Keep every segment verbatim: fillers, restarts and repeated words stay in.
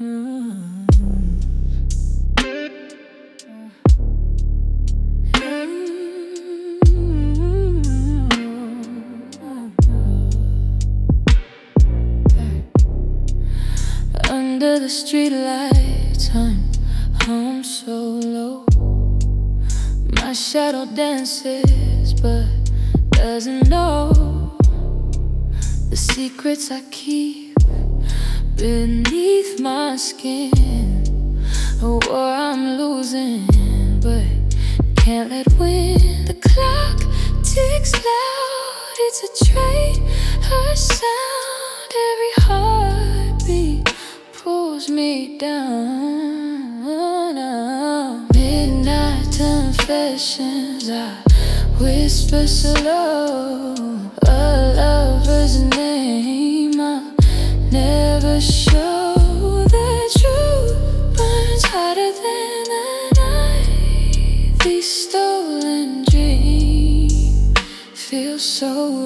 Under the streetlights, I'm home so low. My shadow dances but doesn't know the secrets I keep beneath my skin. A war I'm losing but can't let win. The clock ticks loud, it's a trade. Her sound, every heartbeat pulls me down. Midnight confessions, I whisper slow. A lover's name I'll never show. The truth burns hotter than the night. These stolen dreams feel so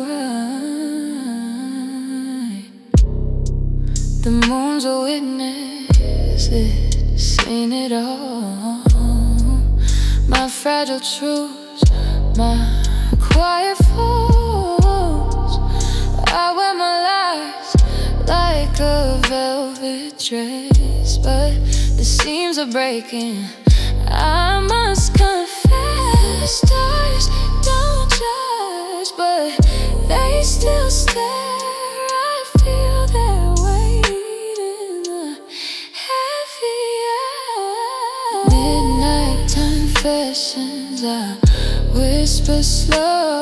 right. The moon's a witness, it's seen it all. My fragile truths, my quiet faults. I wear my lies like a velvet dress, but the seams are breaking, I must confess. Stars don't judge, but they still stare. I feel their weight in the heavy air. Midnight confessions, I whisper slow.